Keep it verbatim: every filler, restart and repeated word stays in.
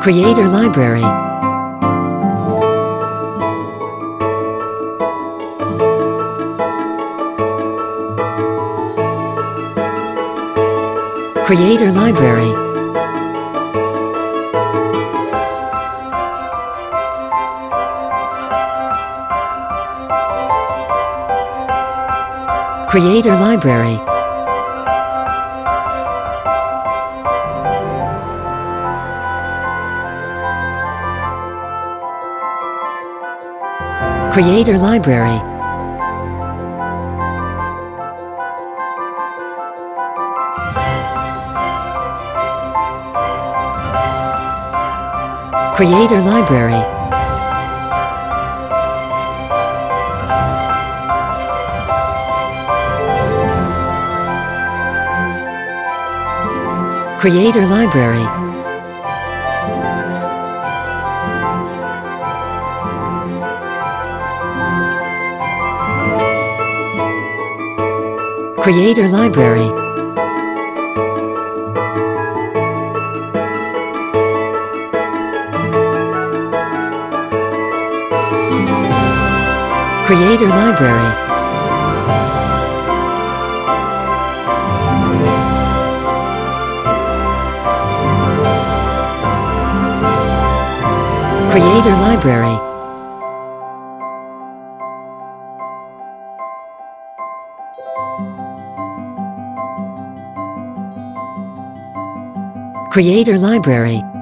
Creator Library. Creator Library. Creator Library. Creator Library. Creator Library. Creator Library. Creator Library. Creator Library. Creator Library. Creator Library.